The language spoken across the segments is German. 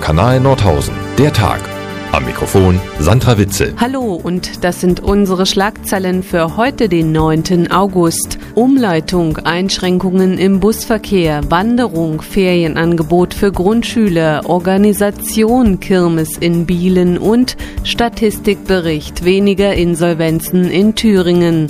Kanal Nordhausen. Der Tag. Am Mikrofon Sandra Witzel. Hallo, und das sind unsere Schlagzeilen für heute, den 9. August. Umleitung, Einschränkungen im Busverkehr, Wanderung, Ferienangebot für Grundschüler, Organisation, Kirmes in Bielen und Statistikbericht, weniger Insolvenzen in Thüringen.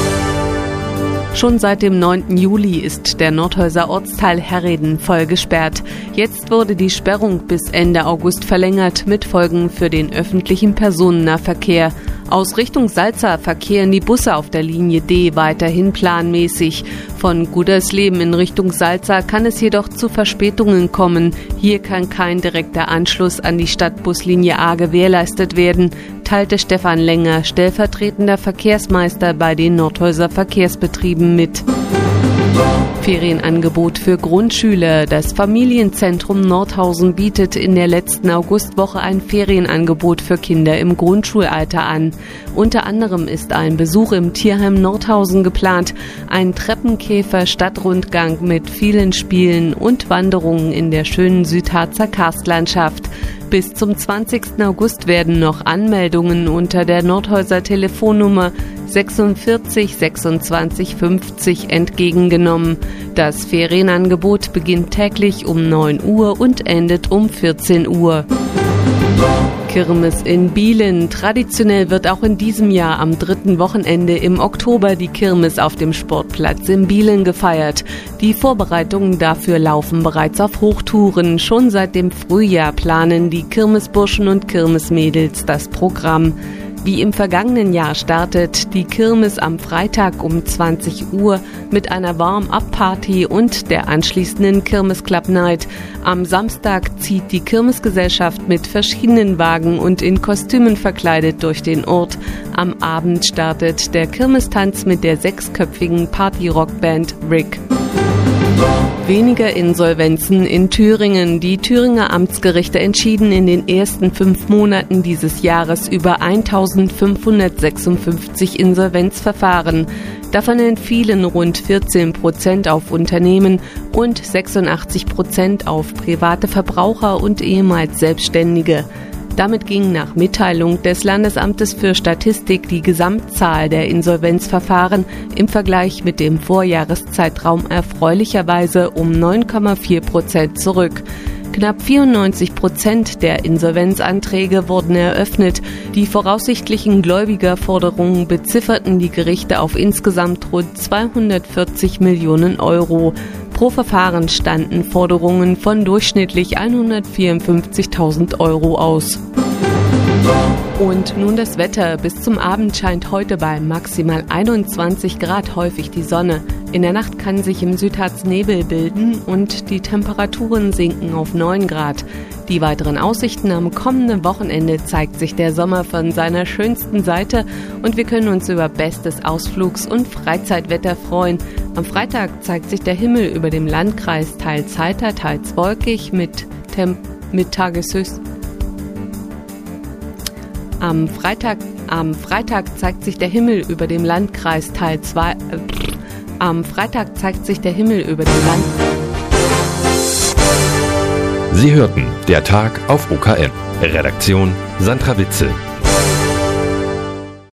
Schon seit dem 9. Juli ist der Nordhäuser Ortsteil Herreden voll gesperrt. Jetzt wurde die Sperrung bis Ende August verlängert, mit Folgen für den öffentlichen Personennahverkehr. Aus Richtung Salza verkehren die Busse auf der Linie D weiterhin planmäßig. Von Gudersleben in Richtung Salza kann es jedoch zu Verspätungen kommen. Hier kann kein direkter Anschluss an die Stadtbuslinie A gewährleistet werden, teilte Stefan Länger, stellvertretender Verkehrsmeister bei den Nordhäuser Verkehrsbetrieben mit. Ferienangebot für Grundschüler. Das Familienzentrum Nordhausen bietet in der letzten Augustwoche ein Ferienangebot für Kinder im Grundschulalter an. Unter anderem ist ein Besuch im Tierheim Nordhausen geplant, ein Treppenkäfer-Stadtrundgang mit vielen Spielen und Wanderungen in der schönen Südharzer Karstlandschaft. Bis zum 20. August werden noch Anmeldungen unter der Nordhäuser Telefonnummer 46 26 50 entgegengenommen. Das Ferienangebot beginnt täglich um 9 Uhr und endet um 14 Uhr. Kirmes in Bielen. Traditionell wird auch in diesem Jahr am 3. Wochenende im Oktober die Kirmes auf dem Sportplatz in Bielen gefeiert. Die Vorbereitungen dafür laufen bereits auf Hochtouren. Schon seit dem Frühjahr planen die Kirmesburschen und Kirmesmädels das Programm. Wie im vergangenen Jahr startet die Kirmes am Freitag um 20 Uhr mit einer Warm-up-Party und der anschließenden Kirmes-Club-Night. Am Samstag zieht die Kirmesgesellschaft mit verschiedenen Wagen und in Kostümen verkleidet durch den Ort. Am Abend startet der Kirmestanz mit der 6-köpfigen Party-Rockband Rick. Weniger Insolvenzen in Thüringen. Die Thüringer Amtsgerichte entschieden in den ersten 5 Monaten dieses Jahres über 1556 Insolvenzverfahren. Davon entfielen rund 14% auf Unternehmen und 86% auf private Verbraucher und ehemals Selbstständige. Damit ging nach Mitteilung des Landesamtes für Statistik die Gesamtzahl der Insolvenzverfahren im Vergleich mit dem Vorjahreszeitraum erfreulicherweise um 9,4% zurück. Knapp 94% der Insolvenzanträge wurden eröffnet. Die voraussichtlichen Gläubigerforderungen bezifferten die Gerichte auf insgesamt rund 240 Millionen Euro. Pro Verfahren standen Forderungen von durchschnittlich 154.000 Euro aus. Und nun das Wetter. Bis zum Abend scheint heute bei maximal 21 Grad häufig die Sonne. In der Nacht kann sich im Südharz Nebel bilden und die Temperaturen sinken auf 9 Grad. Die weiteren Aussichten: am kommenden Wochenende zeigt sich der Sommer von seiner schönsten Seite und wir können uns über bestes Ausflugs- und Freizeitwetter freuen. Am Freitag zeigt sich der Himmel über dem Landkreis teils heiter, teils wolkig mit Tageshöchst. Am Freitag zeigt sich der Himmel über dem Landkreis Am Freitag zeigt sich der Himmel über dem Land. Sie hörten der Tag auf OKM. Redaktion Sandra Witzel.